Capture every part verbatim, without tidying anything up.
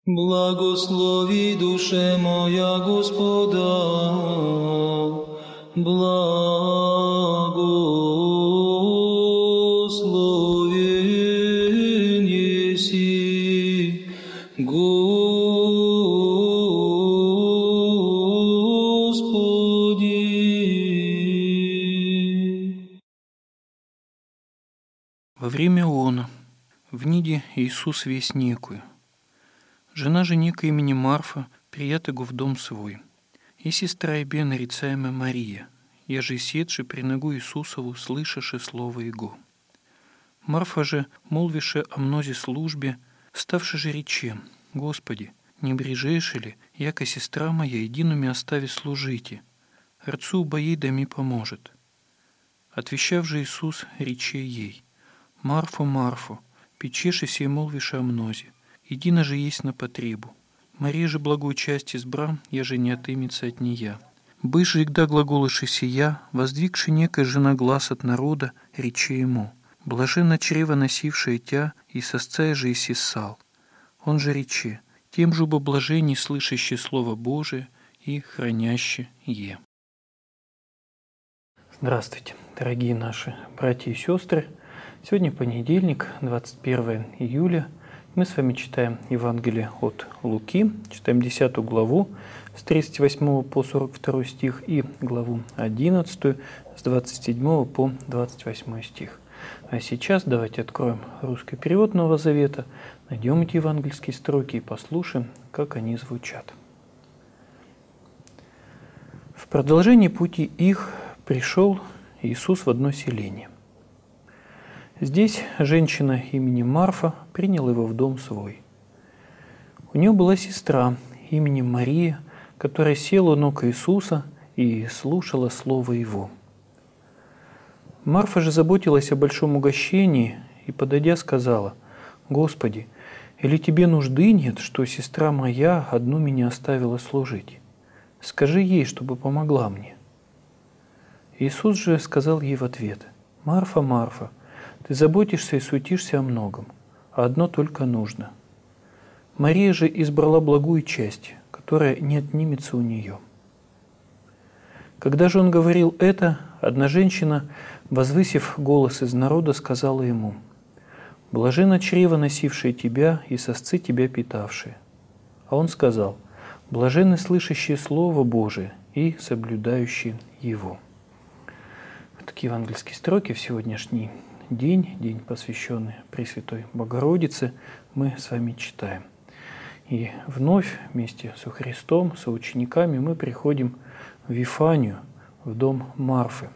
Благослови, душе моя, Господа, благословен еси, Господи. Во время она, в ниде Иисус весь некую. Жена же некой имени Марфа, прият его в дом свой. И сестра ебе нарицаемая Мария, еже седши при ногу Иисусову, слышаше слово Его. Марфа же, молвише о мнозе службе, ставши же рече: Господи, не брежешь ли, яко сестра моя единуми остави служите, рцу боей да ми поможет. Отвещав же Иисус, рече ей: Марфу, Марфу, печешися и молвише о мнозе, едино же есть на потребу. Мария же благую часть избра, еже не отымется от нея. Быже игда глаголыши сия, воздвигши некая жена глаз от народа, рече ему: блаженно чрево носившее тя, и сосцая же и сисал. Он же рече: тем же бы блаженней слышащее Слово Божие и храняще е. Здравствуйте, дорогие наши братья и сестры. Сегодня понедельник, двадцать первое июля. Мы с вами читаем Евангелие от Луки, читаем десятую главу с тридцать восьмого по сорок второй стих и главу одиннадцатую с двадцать седьмого по двадцать восьмой стих. А сейчас давайте откроем русский перевод Нового Завета, найдем эти евангельские строки и послушаем, как они звучат. В продолжении пути их пришел Иисус в одно селение. Здесь женщина именем Марфа приняла его в дом свой. У нее была сестра именем Мария, которая села у ног Иисуса и слушала слово Его. Марфа же заботилась о большом угощении и, подойдя, сказала: «Господи, или тебе нужды нет, что сестра моя одну меня оставила служить? Скажи ей, чтобы помогла мне». Иисус же сказал ей в ответ: «Марфа, Марфа, ты заботишься и суетишься о многом, а одно только нужно. Мария же избрала благую часть, которая не отнимется у нее». Когда же он говорил это, одна женщина, возвысив голос из народа, сказала ему: «Блаженно чрево, носившее тебя, и сосцы тебя питавшие». А он сказал: «Блаженны слышащие Слово Божие и соблюдающие его». Вот такие евангельские строки в сегодняшний день, день, посвященный Пресвятой Богородице, мы с вами читаем. И вновь вместе со Христом, со учениками мы приходим в Вифанию, в дом Марфы.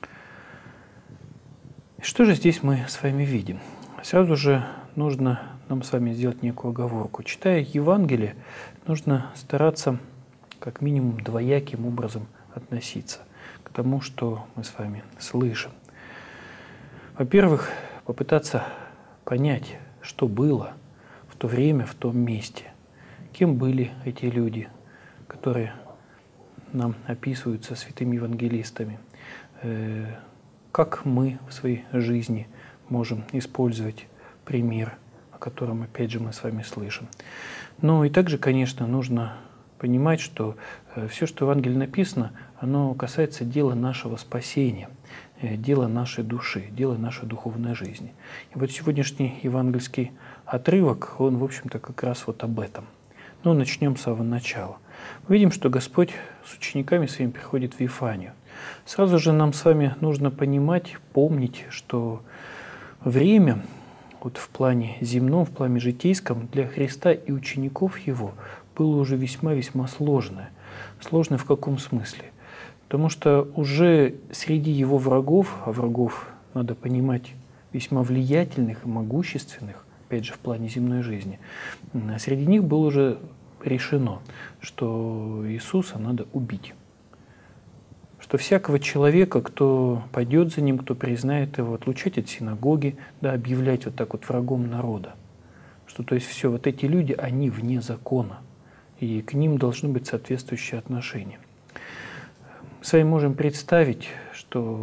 Что же здесь мы с вами видим? Сразу же нужно нам с вами сделать некую оговорку. Читая Евангелие, нужно стараться как минимум двояким образом относиться к тому, что мы с вами слышим. Во-первых, попытаться понять, что было в то время, в том месте. Кем были эти люди, которые нам описываются святыми евангелистами. Как мы в своей жизни можем использовать пример, о котором, опять же, мы с вами слышим. Ну и также, конечно, нужно понимать, что все, что в Евангелии написано, оно касается дела нашего спасения, дела нашей души, дела нашей духовной жизни. И вот сегодняшний евангельский отрывок, он, в общем-то, как раз вот об этом. Но начнем с самого начала. Мы видим, что Господь с учениками своими приходит в Вифанию. Сразу же нам с вами нужно понимать, помнить, что время вот в плане земном, в плане житейском для Христа и учеников Его было уже весьма-весьма сложное. Сложное в каком смысле? Потому что уже среди Его врагов, а врагов, надо понимать, весьма влиятельных и могущественных, опять же, в плане земной жизни, среди них было уже решено, что Иисуса надо убить. Что всякого человека, кто пойдет за Ним, кто признает Его, отлучать от синагоги, да, объявлять вот так вот врагом народа. Что, то есть, все, вот эти люди, они вне закона, и к ним должны быть соответствующие отношения. Мы с вами можем представить, что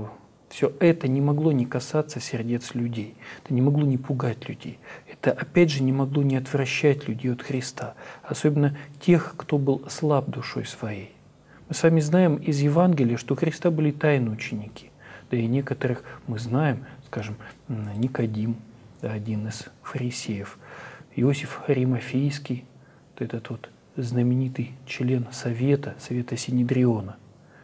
Все это не могло не касаться сердец людей, это не могло не пугать людей, это опять же не могло не отвращать людей от Христа, особенно тех, кто был слаб душой своей. Мы с вами знаем из Евангелия, что у Христа были тайные ученики, да и некоторых мы знаем, скажем, Никодим, да, один из фарисеев, Иосиф Аримафейский, вот этот вот знаменитый член Совета, Совета Синедриона.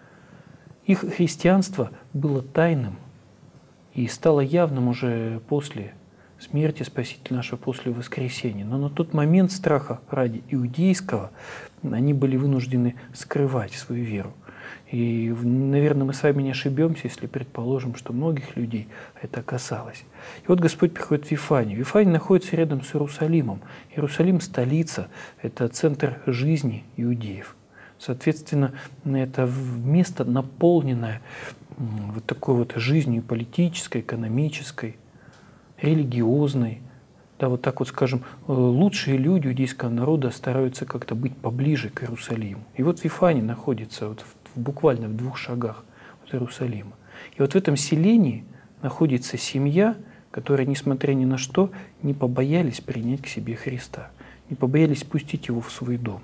Их христианство было тайным и стало явным уже после смерти Спасителя нашего, после воскресения. Но на тот момент страха ради иудейского они были вынуждены скрывать свою веру. И, наверное, мы с вами не ошибемся, если предположим, что многих людей это касалось. И вот Господь приходит в Вифанию. Вифания находится рядом с Иерусалимом. Иерусалим – столица, это центр жизни иудеев. Соответственно, это место, наполненное вот такой вот жизнью политической, экономической, религиозной. Да, вот так вот, скажем, лучшие люди иудейского народа стараются как-то быть поближе к Иерусалиму. И вот Вифания находится вот в, буквально в двух шагах от Иерусалима. И вот в этом селении находится семья, которая, несмотря ни на что, не побоялись принять к себе Христа, не побоялись пустить его в свой дом.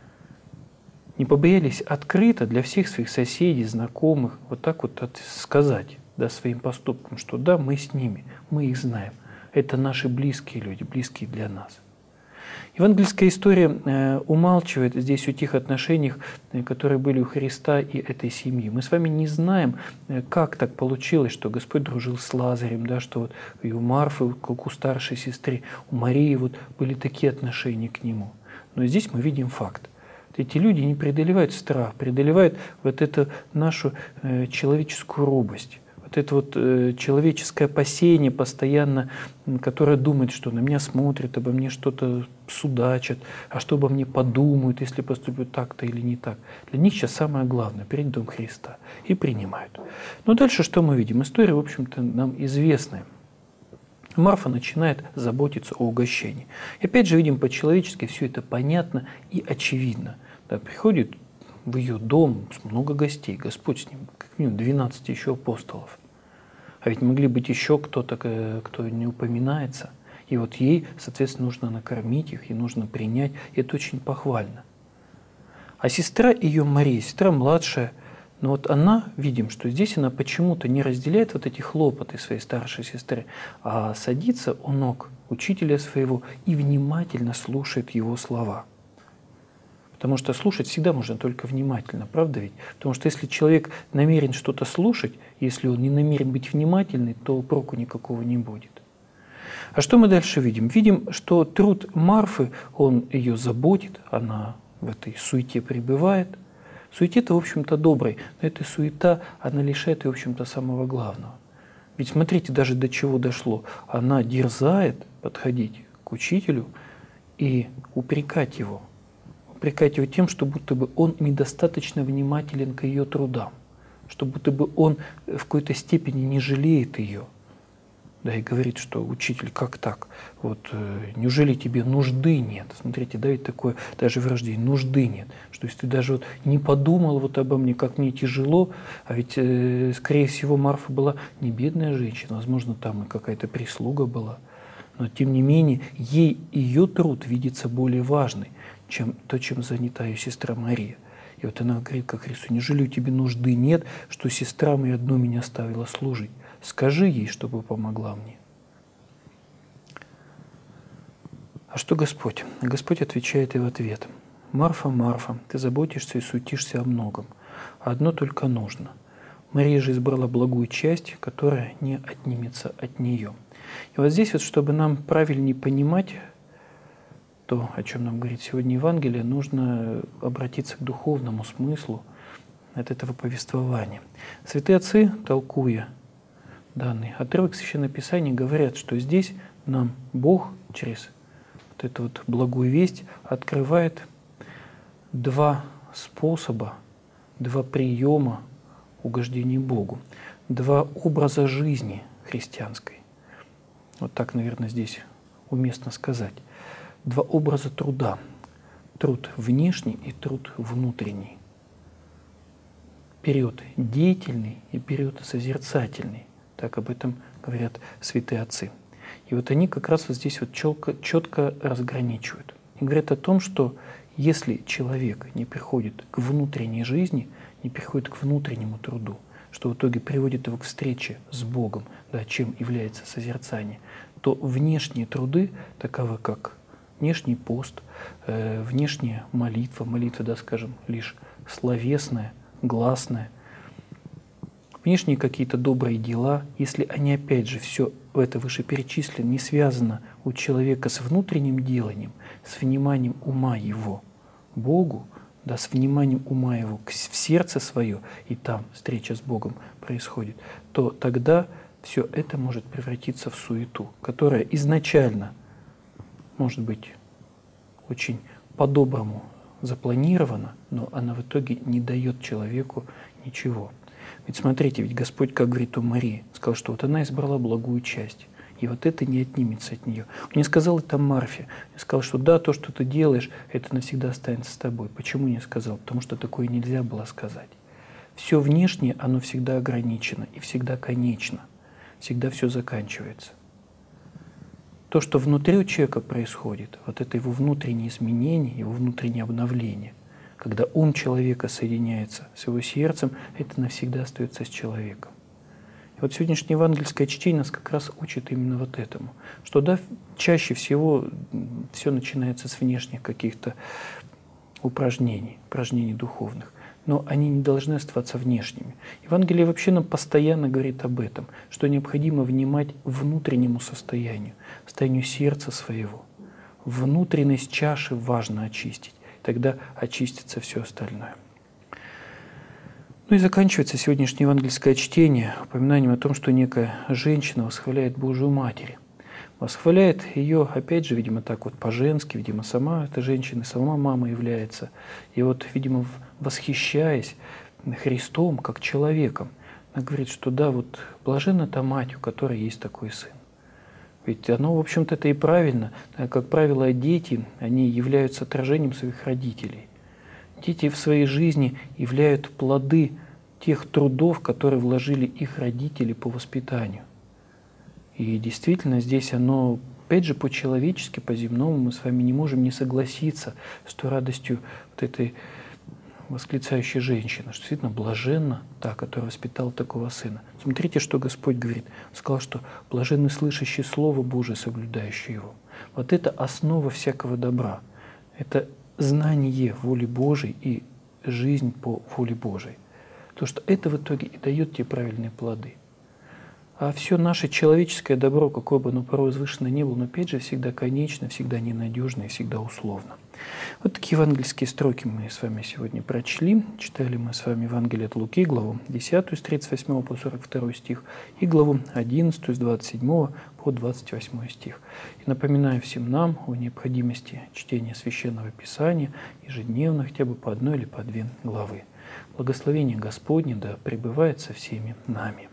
Не побоялись открыто для всех своих соседей, знакомых, вот так вот сказать, да, своим поступкам, что да, мы с ними, мы их знаем. Это наши близкие люди, близкие для нас. Евангельская история э, умалчивает здесь о тех отношениях, э, которые были у Христа и этой семьи. Мы с вами не знаем, э, как так получилось, что Господь дружил с Лазарем, да, что вот и у Марфы, как у старшей сестры, у Марии вот были такие отношения к Нему. Но здесь мы видим факт. Эти люди не преодолевают страх, преодолевают вот эту нашу э, человеческую робость, вот это вот э, человеческое опасение постоянно, которое думает, что на меня смотрят, обо мне что-то судачат, а что обо мне подумают, если поступлю так-то или не так. Для них сейчас самое главное – перед Дом Христа. И принимают. Но дальше что мы видим? История, в общем-то, нам известная. Марфа начинает заботиться о угощении. И опять же видим по-человечески все это понятно и очевидно. Да, приходит в ее дом много гостей, Господь с ним, как минимум двенадцать еще апостолов. А ведь могли быть еще кто-то, кто не упоминается. И вот ей, соответственно, нужно накормить их, ей нужно принять. И это очень похвально. А сестра ее Мария, сестра младшая, но вот она, видим, что здесь она почему-то не разделяет вот эти хлопоты своей старшей сестры, а садится у ног учителя своего и внимательно слушает его слова. Потому что слушать всегда можно только внимательно, правда ведь? Потому что если человек намерен что-то слушать, если он не намерен быть внимательным, то проку никакого не будет. А что мы дальше видим? Видим, что труд Марфы, он ее заботит, она в этой суете пребывает. Суете-то, в общем-то, доброй, но эта суета, она лишает ее, в общем-то, самого главного. Ведь смотрите, даже до чего дошло. Она дерзает подходить к учителю и упрекать его. Упрекать его тем, что будто бы он недостаточно внимателен к ее трудам, что будто бы он в какой-то степени не жалеет ее. Да, и говорит, что учитель, как так? Вот э, неужели тебе нужды нет? Смотрите, да, ведь такое даже вырождение, нужды нет. Что если ты даже вот не подумал вот обо мне, как мне тяжело, а ведь, э, скорее всего, Марфа была не бедная женщина, возможно, там и какая-то прислуга была. Но, тем не менее, ей ее труд видится более важный, чем то, чем занята ее сестра Мария. И вот она говорит, как Христу, неужели у тебя нужды нет, что сестра моя одну меня оставила служить? Скажи ей, чтобы помогла мне. А что Господь? Господь отвечает ей в ответ. Марфа, Марфа, ты заботишься и суетишься о многом. Одно только нужно. Мария же избрала благую часть, которая не отнимется от нее. И вот здесь, вот, чтобы нам правильнее понимать то, о чем нам говорит сегодня Евангелие, нужно обратиться к духовному смыслу от этого повествования. Святые отцы, толкуя данный отрывок Священного Писания, говорят, что здесь нам Бог через вот эту вот благую весть открывает два способа, два приема угождения Богу, два образа жизни христианской. Вот так, наверное, здесь уместно сказать. Два образа труда. Труд внешний и труд внутренний. период деятельный и период созерцательный. Так об этом говорят святые отцы. И вот они как раз вот здесь вот четко, четко разграничивают. И говорят о том, что если человек не приходит к внутренней жизни, не приходит к внутреннему труду, что в итоге приводит его к встрече с Богом, да, чем является созерцание, то внешние труды, таковы как внешний пост, э, внешняя молитва, молитва, да, скажем, лишь словесная, гласная, внешние какие-то добрые дела, если они, опять же, все это вышеперечислено, не связано у человека с внутренним деланием, с вниманием ума его Богу, да, с вниманием ума его в сердце свое, и там встреча с Богом происходит, то тогда все это может превратиться в суету, которая изначально может быть очень по-доброму запланирована, но она в итоге не дает человеку ничего. Ведь смотрите, ведь Господь, как говорит о Марии, сказал, что вот она избрала благую часть, и вот это не отнимется от нее. Он не сказал это Марфе, он сказал, что да, то, что ты делаешь, это навсегда останется с тобой. Почему не сказал? Потому что такое нельзя было сказать. Все внешнее, оно всегда ограничено и всегда конечно, всегда все заканчивается. То, что внутри у человека происходит, вот это его внутреннее изменение, его внутреннее обновление, когда ум человека соединяется с его сердцем, это навсегда остается с человеком. И вот сегодняшнее евангельское чтение нас как раз учит именно вот этому, что да, чаще всего все начинается с внешних каких-то упражнений, упражнений духовных, но они не должны оставаться внешними. Евангелие вообще нам постоянно говорит об этом, что необходимо внимать внутреннему состоянию, состоянию сердца своего. Внутренность чаши важно очистить, тогда очистится все остальное. Ну и заканчивается сегодняшнее евангельское чтение упоминанием о том, что некая женщина восхваляет Божию Матерь. Восхваляет ее, опять же, видимо, так вот по-женски, видимо, сама эта женщина, сама мама является. И вот, видимо, восхищаясь Христом как человеком, она говорит, что да, вот блаженна та мать, у которой есть такой сын. Ведь оно, в общем-то, это и правильно. Как правило, дети, они являются отражением своих родителей. Дети в своей жизни являются плоды тех трудов, которые вложили их родители по воспитанию. И действительно, здесь оно, опять же, по-человечески, по-земному мы с вами не можем не согласиться с той радостью вот этой восклицающей женщины, что действительно блаженна та, которая воспитала такого сына. Смотрите, что Господь говорит. Он сказал, что блаженны слышащие Слово Божие, соблюдающие его. Вот это основа всякого добра. Это знание воли Божией и жизнь по воле Божией. Потому что это в итоге и дает те правильные плоды. А все наше человеческое добро, какое бы оно порой возвышено ни было, но опять же всегда конечно, всегда ненадежно и всегда условно. Вот такие евангельские строки мы с вами сегодня прочли. Читали мы с вами Евангелие от Луки, главу десятую, с тридцать восьмого по сорок второй стих, и главу одиннадцатую, с двадцать седьмого по двадцать восьмой стих. И напоминаю всем нам о необходимости чтения Священного Писания ежедневно, хотя бы по одной или по две главы. Благословение Господне да пребывает со всеми нами.